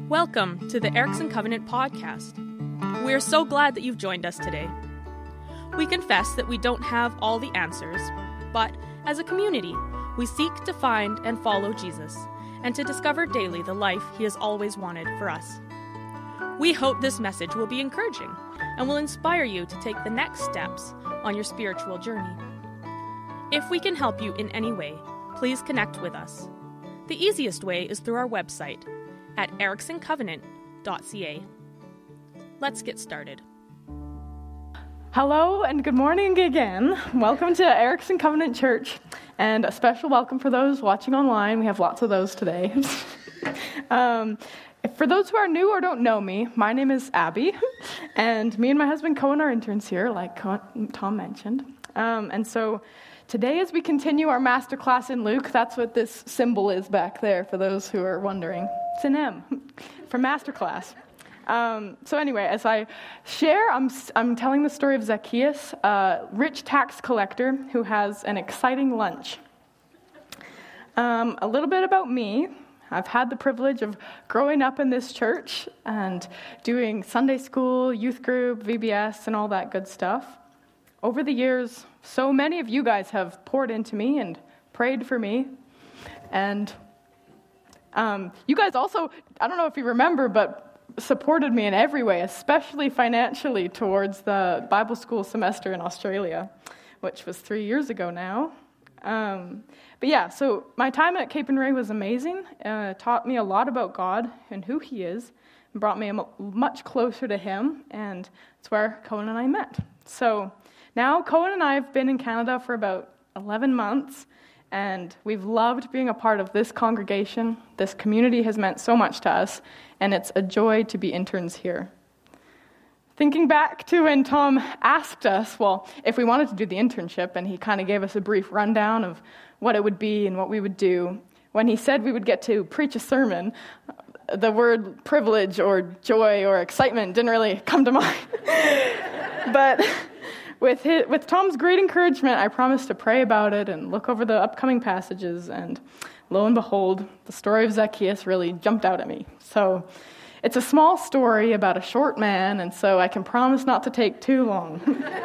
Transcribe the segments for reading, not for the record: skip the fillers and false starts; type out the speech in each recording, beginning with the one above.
Welcome to the Erickson Covenant podcast. We are so glad that you've joined us today. We confess that we don't have all the answers, but as a community, we seek to find and follow Jesus and to discover daily the life he has always wanted for us. We hope this message will be encouraging and will inspire you to take the next steps on your spiritual journey. If we can help you in any way, please connect with us. The easiest way is through our website at ericksoncovenant.ca. Let's get started. Hello and good morning again. Welcome to Erickson Covenant Church, and a special welcome for those watching online. We have lots of those today. For those who are new or don't know me, my name is Abby, and me and my husband Cohen are interns here, like Tom mentioned. And so today, as we continue our masterclass in Luke, that's what this symbol is back there for those who are wondering. It's an M for masterclass. So anyway, as I share, I'm telling the story of Zacchaeus, a rich tax collector who has an exciting lunch. A little bit about me. I've had the privilege of growing up in this church and doing Sunday school, youth group, VBS, and all that good stuff. Over the years, so many of you guys have poured into me and prayed for me. And you guys also, I don't know if you remember, but supported me in every way, especially financially towards the Bible school semester in Australia, which was 3 years ago now. But yeah, so my time at Cape and Ray was amazing. It taught me a lot about God and who he is, and brought me much closer to him, and it's where Cohen and I met. So now Cohen and I have been in Canada for about 11 months, and we've loved being a part of this congregation. This community has meant so much to us, and it's a joy to be interns here. Thinking back to when Tom asked us, if we wanted to do the internship, and he kind of gave us a brief rundown of what it would be and what we would do. When he said we would get to preach a sermon, the word privilege or joy or excitement didn't really come to mind. But with Tom's great encouragement, I promised to pray about it and look over the upcoming passages, and lo and behold, the story of Zacchaeus really jumped out at me. So it's a small story about a short man, and so I can promise not to take too long.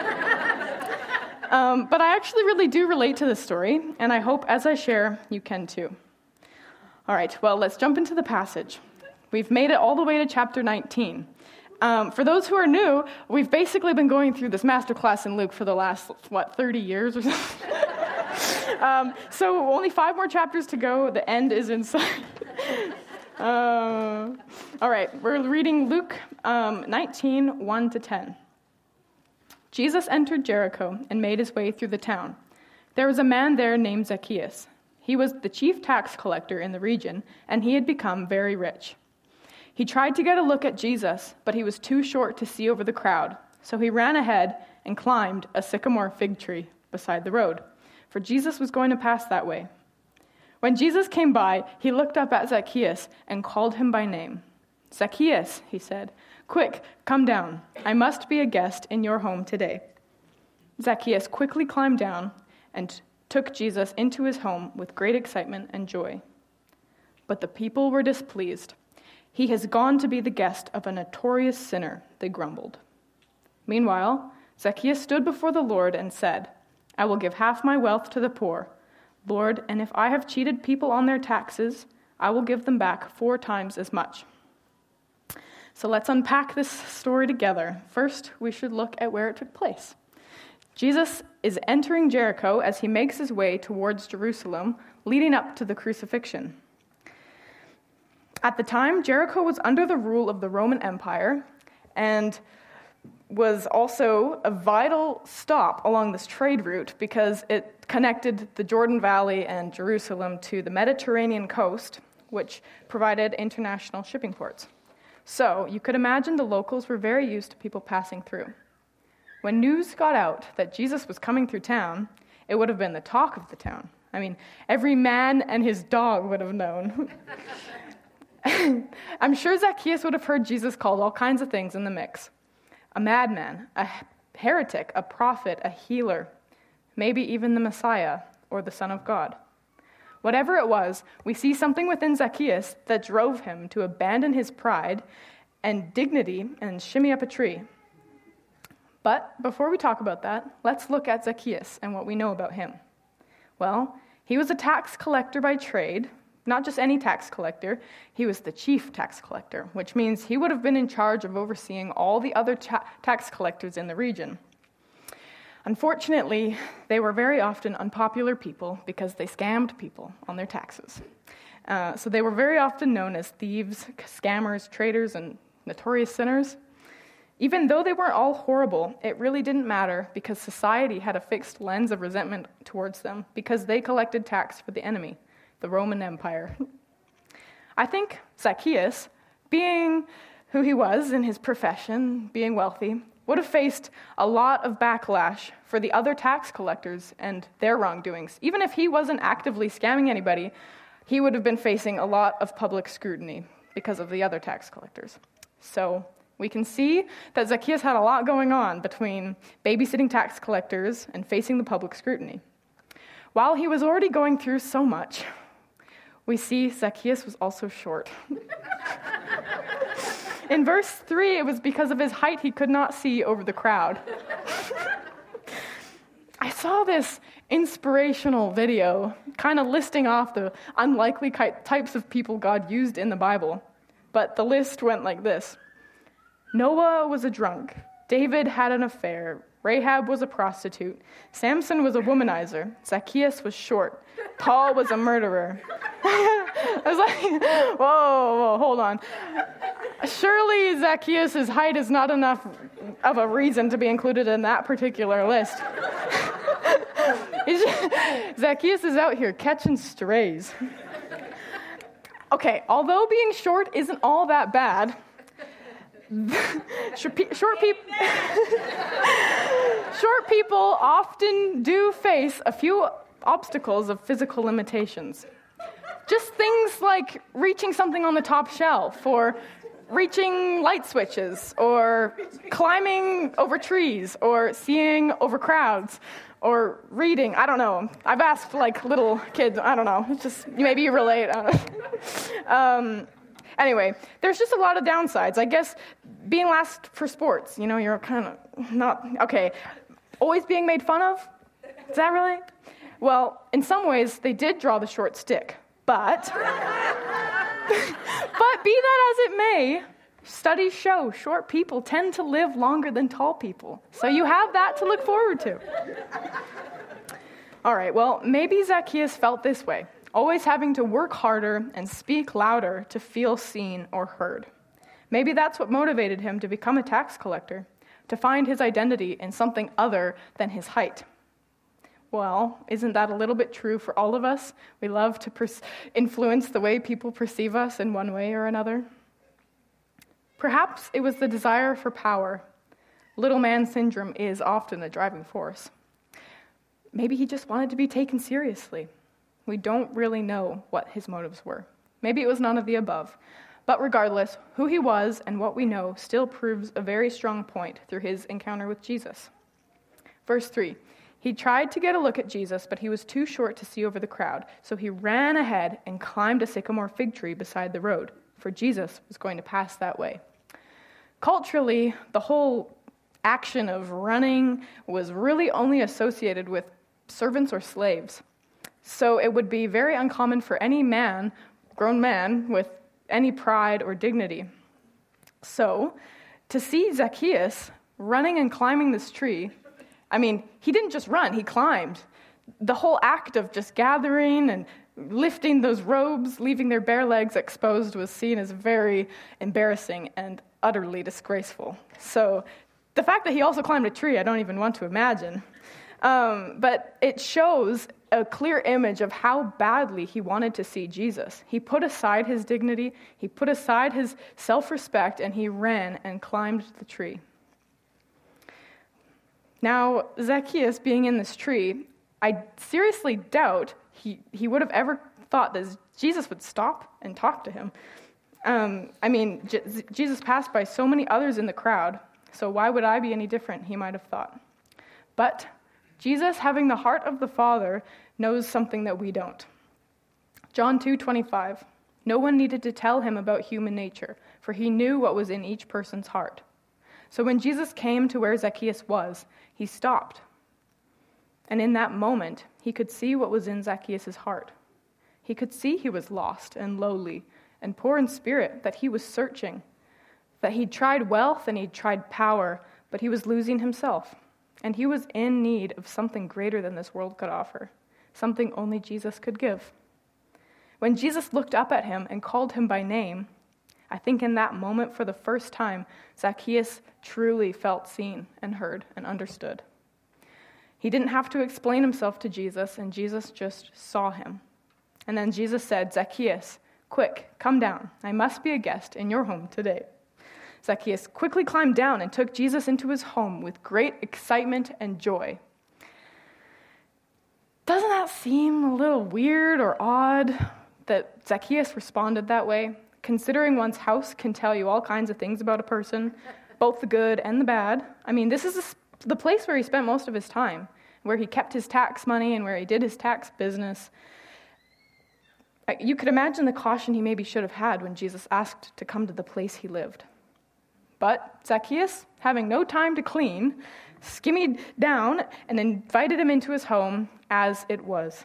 But I actually really do relate to this story, and I hope as I share, you can too. All right, well, let's jump into the passage. We've made it all the way to chapter 19. For those who are new, we've basically been going through this masterclass in Luke for the last, 30 years or something? So only 5 more chapters to go. The end is in sight. All right, we're reading Luke 19, 1 to 10. Jesus entered Jericho and made his way through the town. There was a man there named Zacchaeus. He was the chief tax collector in the region, and he had become very rich. He tried to get a look at Jesus, but he was too short to see over the crowd, so he ran ahead and climbed a sycamore fig tree beside the road, for Jesus was going to pass that way. When Jesus came by, he looked up at Zacchaeus and called him by name. "Zacchaeus," he said, "quick, come down. I must be a guest in your home today." Zacchaeus quickly climbed down and took Jesus into his home with great excitement and joy. But the people were displeased. "He has gone to be the guest of a notorious sinner," they grumbled. Meanwhile, Zacchaeus stood before the Lord and said, "I will give half my wealth to the poor. Lord, and if I have cheated people on their taxes, I will give them back 4 times as much." So let's unpack this story together. First, we should look at where it took place. Jesus is entering Jericho as he makes his way towards Jerusalem, leading up to the crucifixion. At the time, Jericho was under the rule of the Roman Empire and was also a vital stop along this trade route because it connected the Jordan Valley and Jerusalem to the Mediterranean coast, which provided international shipping ports. So you could imagine the locals were very used to people passing through. When news got out that Jesus was coming through town, it would have been the talk of the town. I mean, every man and his dog would have known. I'm sure Zacchaeus would have heard Jesus called all kinds of things in the mix. A madman, a heretic, a prophet, a healer, maybe even the Messiah or the Son of God. Whatever it was, we see something within Zacchaeus that drove him to abandon his pride and dignity and shimmy up a tree. But before we talk about that, let's look at Zacchaeus and what we know about him. Well, he was a tax collector by trade, not just any tax collector. He was the chief tax collector, which means he would have been in charge of overseeing all the other tax collectors in the region. Unfortunately, they were very often unpopular people because they scammed people on their taxes. So they were very often known as thieves, scammers, traitors, and notorious sinners. Even though they weren't all horrible, it really didn't matter because society had a fixed lens of resentment towards them because they collected tax for the enemy, the Roman Empire. I think Zacchaeus, being who he was in his profession, being wealthy, would have faced a lot of backlash for the other tax collectors and their wrongdoings. Even if he wasn't actively scamming anybody, he would have been facing a lot of public scrutiny because of the other tax collectors. So we can see that Zacchaeus had a lot going on between babysitting tax collectors and facing the public scrutiny. While he was already going through so much, we see Zacchaeus was also short. In verse 3, it was because of his height he could not see over the crowd. I saw this inspirational video kind of listing off the unlikely types of people God used in the Bible, but the list went like this. Noah was a drunk. David had an affair. Rahab was a prostitute. Samson was a womanizer. Zacchaeus was short. Paul was a murderer. I was like, whoa, hold on. Surely Zacchaeus' height is not enough of a reason to be included in that particular list. Zacchaeus is out here catching strays. Okay, although being short isn't all that bad, short people often do face a few obstacles of physical limitations. Just things like reaching something on the top shelf, or reaching light switches, or climbing over trees, or seeing over crowds, or reading. I don't know. I've asked like little kids. I don't know. It's just maybe you relate. I don't know. Anyway, there's just a lot of downsides. I guess being last for sports, you're kind of not, okay. Always being made fun of? Is that really? Well, in some ways, they did draw the short stick. But be that as it may, studies show short people tend to live longer than tall people. So you have that to look forward to. All right, well, maybe Zacchaeus felt this way, always having to work harder and speak louder to feel seen or heard. Maybe that's what motivated him to become a tax collector, to find his identity in something other than his height. Well, isn't that a little bit true for all of us? We love to influence the way people perceive us in one way or another. Perhaps it was the desire for power. Little man syndrome is often a driving force. Maybe he just wanted to be taken seriously. We don't really know what his motives were. Maybe it was none of the above. But regardless, who he was and what we know still proves a very strong point through his encounter with Jesus. Verse 3, he tried to get a look at Jesus, but he was too short to see over the crowd, so he ran ahead and climbed a sycamore fig tree beside the road, for Jesus was going to pass that way. Culturally, the whole action of running was really only associated with servants or slaves. So it would be very uncommon for any man, grown man, with any pride or dignity. So, to see Zacchaeus running and climbing this tree, he didn't just run, he climbed. The whole act of just gathering and lifting those robes, leaving their bare legs exposed, was seen as very embarrassing and utterly disgraceful. So, the fact that he also climbed a tree, I don't even want to imagine. But it shows a clear image of how badly he wanted to see Jesus. He put aside his dignity, he put aside his self-respect, and he ran and climbed the tree. Now, Zacchaeus being in this tree, I seriously doubt he would have ever thought that Jesus would stop and talk to him. Jesus passed by so many others in the crowd, so why would I be any different, he might have thought. But Jesus, having the heart of the Father, knows something that we don't. John 2:25. No one needed to tell him about human nature, for he knew what was in each person's heart. So when Jesus came to where Zacchaeus was, he stopped. And in that moment, he could see what was in Zacchaeus' heart. He could see he was lost and lowly and poor in spirit, that he was searching, that he'd tried wealth and he'd tried power, but he was losing himself. And he was in need of something greater than this world could offer, something only Jesus could give. When Jesus looked up at him and called him by name, I think in that moment, for the first time, Zacchaeus truly felt seen and heard and understood. He didn't have to explain himself to Jesus, and Jesus just saw him. And then Jesus said, "Zacchaeus, quick, come down. I must be a guest in your home today." Zacchaeus quickly climbed down and took Jesus into his home with great excitement and joy. Doesn't that seem a little weird or odd that Zacchaeus responded that way? Considering one's house can tell you all kinds of things about a person, both the good and the bad. I mean, this is the place where he spent most of his time, where he kept his tax money and where he did his tax business. You could imagine the caution he maybe should have had when Jesus asked to come to the place he lived. But Zacchaeus, having no time to clean, skimmied down and invited him into his home as it was.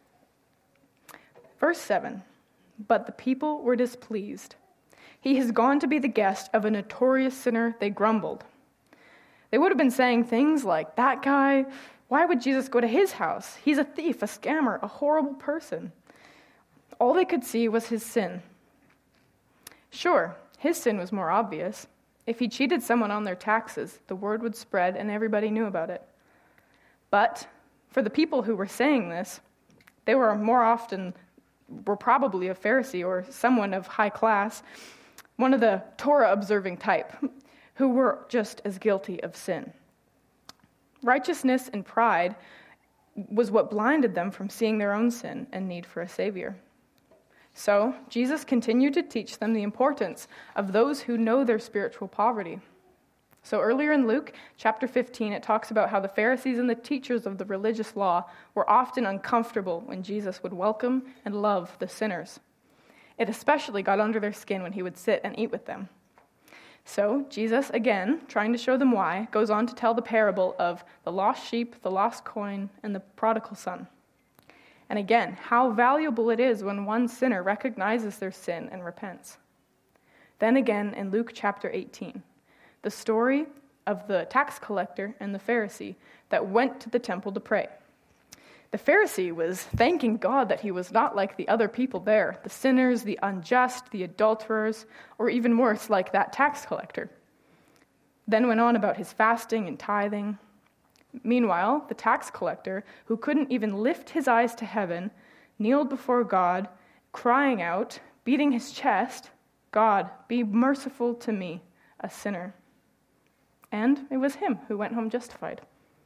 Verse 7, but the people were displeased. He has gone to be the guest of a notorious sinner, they grumbled. They would have been saying things like, that guy, why would Jesus go to his house? He's a thief, a scammer, a horrible person. All they could see was his sin. Sure, his sin was more obvious. If he cheated someone on their taxes, the word would spread and everybody knew about it. But for the people who were saying this, they were probably a Pharisee or someone of high class, one of the Torah-observing type, who were just as guilty of sin. Righteousness and pride was what blinded them from seeing their own sin and need for a Savior. So Jesus continued to teach them the importance of those who know their spiritual poverty. So earlier in Luke chapter 15, it talks about how the Pharisees and the teachers of the religious law were often uncomfortable when Jesus would welcome and love the sinners. It especially got under their skin when he would sit and eat with them. So Jesus, again, trying to show them why, goes on to tell the parable of the lost sheep, the lost coin, and the prodigal son. And again, how valuable it is when one sinner recognizes their sin and repents. Then again, in Luke chapter 18, the story of the tax collector and the Pharisee that went to the temple to pray. The Pharisee was thanking God that he was not like the other people there, the sinners, the unjust, the adulterers, or even worse, like that tax collector. Then went on about his fasting and tithing. Meanwhile, the tax collector, who couldn't even lift his eyes to heaven, kneeled before God, crying out, beating his chest, "God, be merciful to me, a sinner." And it was him who went home justified.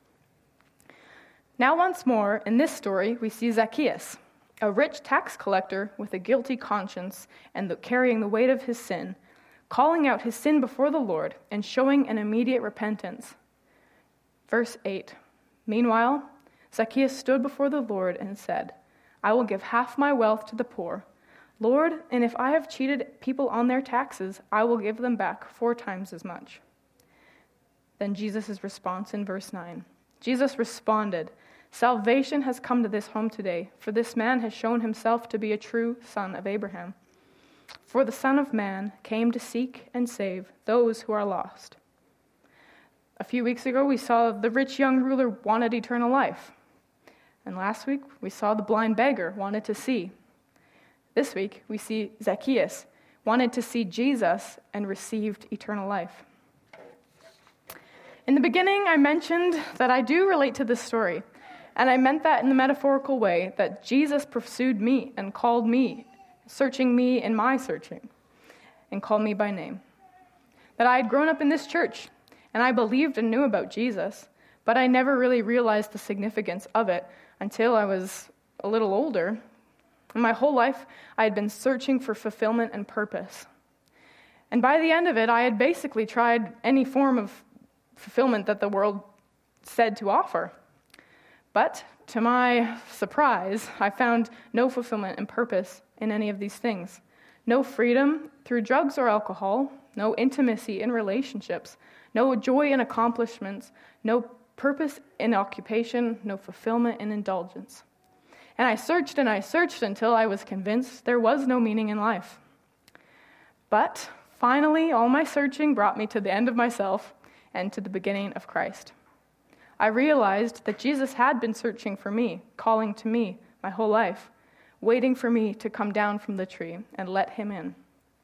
Now once more, in this story, we see Zacchaeus, a rich tax collector with a guilty conscience and carrying the weight of his sin, calling out his sin before the Lord and showing an immediate repentance. Verse 8, meanwhile, Zacchaeus stood before the Lord and said, "I will give half my wealth to the poor. Lord, and if I have cheated people on their taxes, I will give them back 4 times as much." Then Jesus' response in verse 9. Jesus responded, "Salvation has come to this home today, for this man has shown himself to be a true son of Abraham. For the Son of Man came to seek and save those who are lost." A few weeks ago, we saw the rich young ruler wanted eternal life. And last week, we saw the blind beggar wanted to see. This week, we see Zacchaeus wanted to see Jesus and received eternal life. In the beginning, I mentioned that I do relate to this story, and I meant that in the metaphorical way that Jesus pursued me and called me, searching me in my searching, and called me by name. That I had grown up in this church, and I believed and knew about Jesus, but I never really realized the significance of it until I was a little older. And my whole life, I had been searching for fulfillment and purpose. And by the end of it, I had basically tried any form of fulfillment that the world said to offer. But to my surprise, I found no fulfillment and purpose in any of these things. No freedom through drugs or alcohol, no intimacy in relationships, no joy in accomplishments, no purpose in occupation, no fulfillment in indulgence. And I searched until I was convinced there was no meaning in life. But finally, all my searching brought me to the end of myself and to the beginning of Christ. I realized that Jesus had been searching for me, calling to me my whole life, waiting for me to come down from the tree and let him in.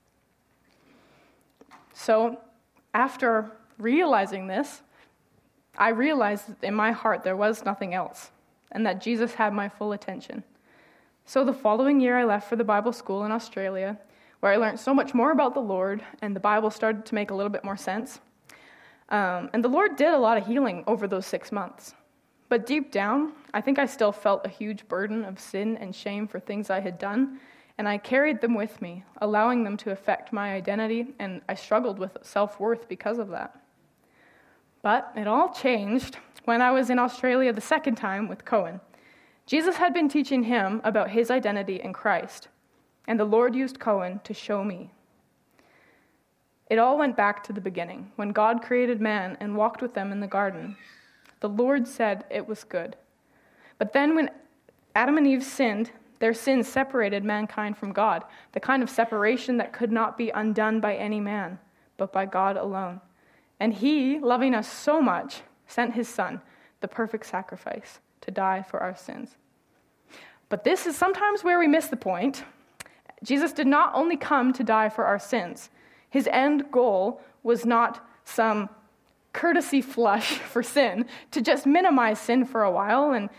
So, after realizing this, I realized that in my heart there was nothing else, and that Jesus had my full attention. So the following year I left for the Bible school in Australia, where I learned so much more about the Lord, and the Bible started to make a little bit more sense. And the Lord did a lot of healing over those 6 months. But deep down, I think I still felt a huge burden of sin and shame for things I had done, and I carried them with me, allowing them to affect my identity, and I struggled with self-worth because of that. But it all changed when I was in Australia the second time with Cohen. Jesus had been teaching him about his identity in Christ, and the Lord used Cohen to show me. It all went back to the beginning, when God created man and walked with them in the garden. The Lord said it was good. But then when Adam and Eve sinned, their sin separated mankind from God, the kind of separation that could not be undone by any man, but by God alone. And he, loving us so much, sent his son, the perfect sacrifice, to die for our sins. But this is sometimes where we miss the point. Jesus did not only come to die for our sins. His end goal was not some courtesy flush for sin, to just minimize sin for a while and,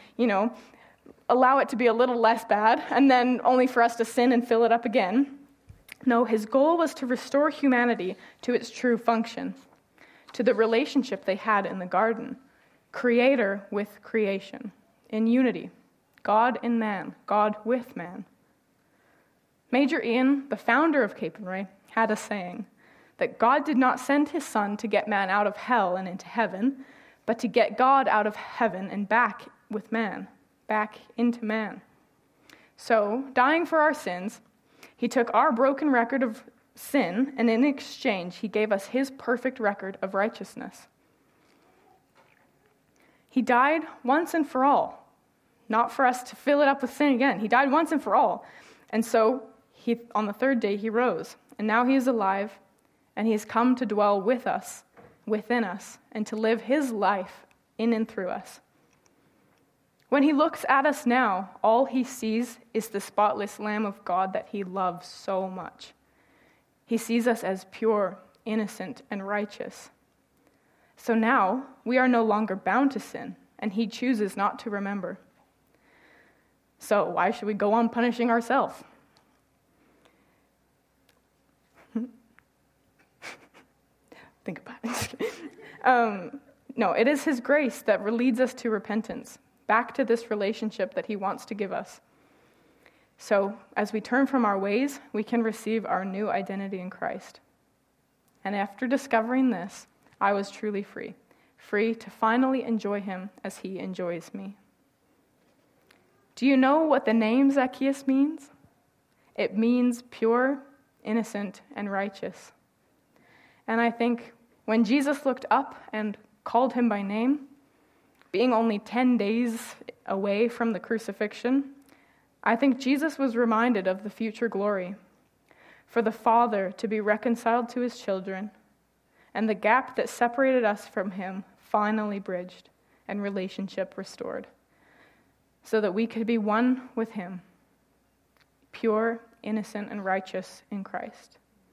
allow it to be a little less bad, and then only for us to sin and fill it up again. No, his goal was to restore humanity to its true function, to the relationship they had in the garden, creator with creation, in unity, God in man, God with man. Major Ian, the founder of Capernwray, had a saying that God did not send his son to get man out of hell and into heaven, but to get God out of heaven and back with man, back into man. So, dying for our sins, he took our broken record of sin, and in exchange, he gave us his perfect record of righteousness. He died once and for all, not for us to fill it up with sin again. He died once and for all. And so, on the third day, he rose. And now he is alive, and he has come to dwell with us, within us, and to live his life in and through us. When he looks at us now, all he sees is the spotless Lamb of God that he loves so much. He sees us as pure, innocent, and righteous. So now, we are no longer bound to sin, and he chooses not to remember. So why should we go on punishing ourselves? Think about it. No, it is his grace that leads us to repentance, back to this relationship that he wants to give us. So, as we turn from our ways, we can receive our new identity in Christ. And after discovering this, I was truly free to finally enjoy him as he enjoys me. Do you know what the name Zacchaeus means? It means pure, innocent, and righteous. And I think when Jesus looked up and called him by name, being only 10 days away from the crucifixion, I think Jesus was reminded of the future glory, for the Father to be reconciled to his children, and the gap that separated us from him finally bridged and relationship restored, so that we could be one with him, pure, innocent, and righteous in Christ.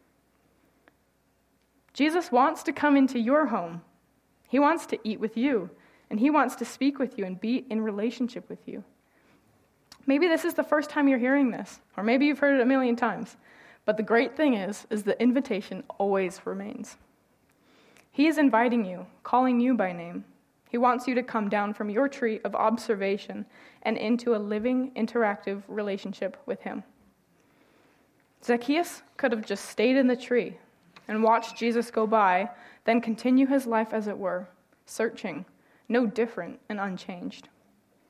Jesus wants to come into your home. He wants to eat with you, and he wants to speak with you and be in relationship with you. Maybe this is the first time you're hearing this, or maybe you've heard it a million times. But the great thing is the invitation always remains. He is inviting you, calling you by name. He wants you to come down from your tree of observation and into a living, interactive relationship with him. Zacchaeus could have just stayed in the tree and watched Jesus go by, then continue his life as it were, searching, no different and unchanged.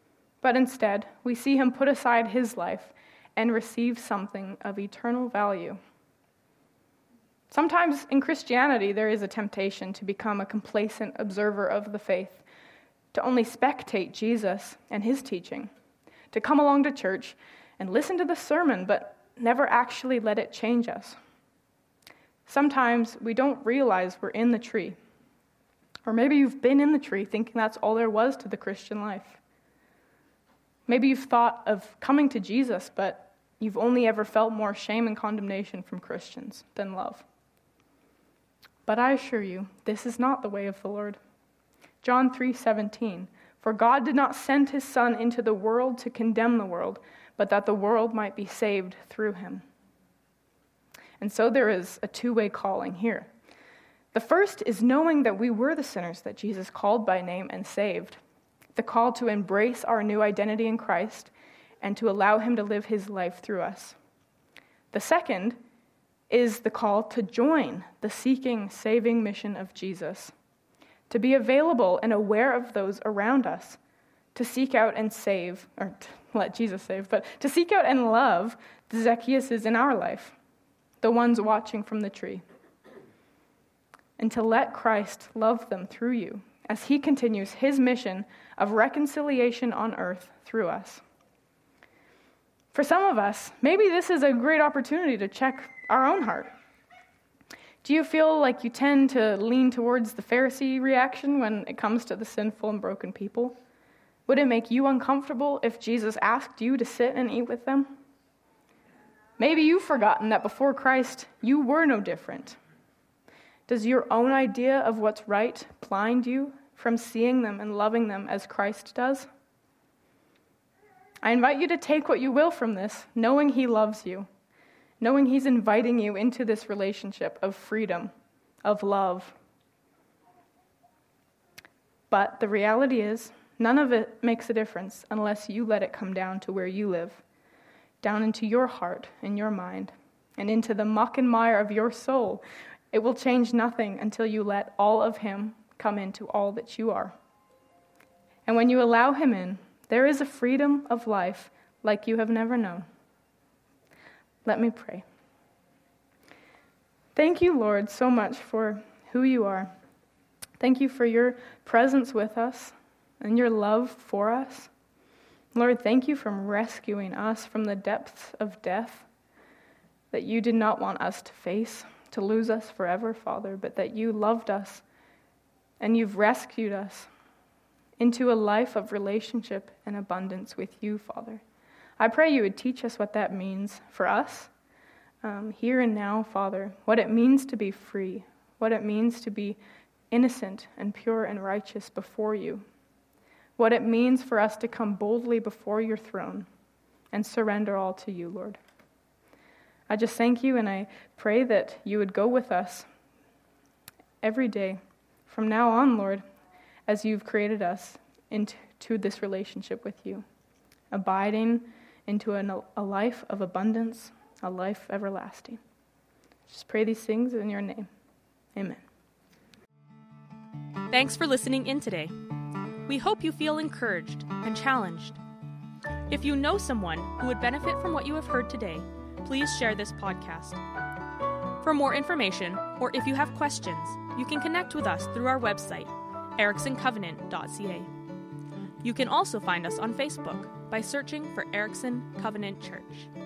but instead we see him put aside his life and receive something of eternal value. Sometimes in Christianity, there is a temptation to become a complacent observer of the faith, to only spectate Jesus and his teaching, to come along to church and listen to the sermon, but never actually let it change us. Sometimes we don't realize we're in the tree. Or maybe you've been in the tree thinking that's all there was to the Christian life. Maybe you've thought of coming to Jesus, but you've only ever felt more shame and condemnation from Christians than love. But I assure you, this is not the way of the Lord. John 3:17, "For God did not send his Son into the world to condemn the world, but that the world might be saved through him." And so there is a two-way calling here. The first is knowing that we were the sinners that Jesus called by name and saved. The call to embrace our new identity in Christ and to allow him to live his life through us. The second is the call to join the seeking, saving mission of Jesus, to be available and aware of those around us, to seek out and save, or to let Jesus save, but to seek out and love the Zacchaeuses in our life, the ones watching from the tree, and to let Christ love them through you as he continues his mission of reconciliation on earth through us. For some of us, maybe this is a great opportunity to check our own heart. Do you feel like you tend to lean towards the Pharisee reaction when it comes to the sinful and broken people? Would it make you uncomfortable if Jesus asked you to sit and eat with them? Maybe you've forgotten that before Christ, you were no different. Does your own idea of what's right blind you from seeing them and loving them as Christ does? I invite you to take what you will from this, knowing he loves you, knowing he's inviting you into this relationship of freedom, of love. But the reality is, none of it makes a difference unless you let it come down to where you live, down into your heart and your mind, and into the muck and mire of your soul. It will change nothing until you let all of him come into all that you are. And when you allow him in, there is a freedom of life like you have never known. Let me pray. Thank you, Lord, so much for who you are. Thank you for your presence with us and your love for us. Lord, thank you for rescuing us from the depths of death that you did not want us to face, to lose us forever, Father, but that you loved us and you've rescued us into a life of relationship and abundance with you, Father. I pray you would teach us what that means for us here and now, Father, what it means to be free, what it means to be innocent and pure and righteous before you, what it means for us to come boldly before your throne and surrender all to you, Lord. I just thank you and I pray that you would go with us every day from now on, Lord, as you've created us into this relationship with you, abiding into a life of abundance, a life everlasting. Just pray these things in your name. Amen. Thanks for listening in today. We hope you feel encouraged and challenged. If you know someone who would benefit from what you have heard today, please share this podcast. For more information, or if you have questions, you can connect with us through our website, ericksoncovenant.ca. You can also find us on Facebook by searching for Erickson Covenant Church.